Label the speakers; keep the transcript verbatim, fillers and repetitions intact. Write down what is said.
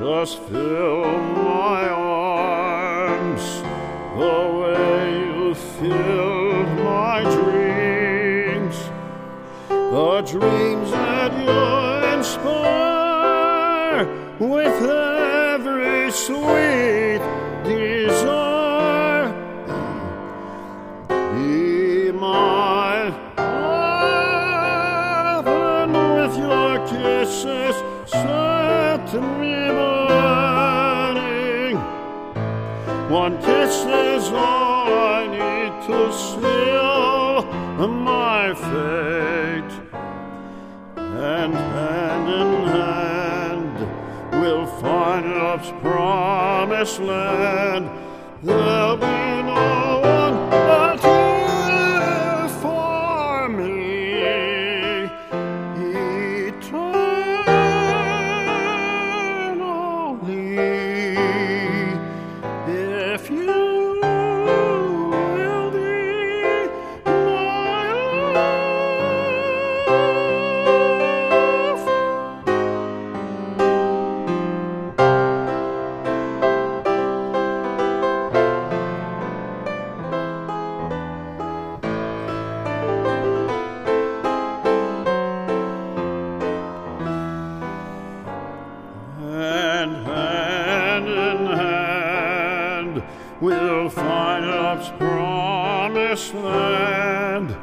Speaker 1: just fill my arms the way you filled my dreams, the dreams that you inspire with every sweet desire. Be my love, and with your kisses set me burning. One kiss is all I need to seal my fate, and hand in hand we'll find love's promised land. There'll be no one but you for me eternally. If you will be my love. And hand in hand we'll find love's promised land.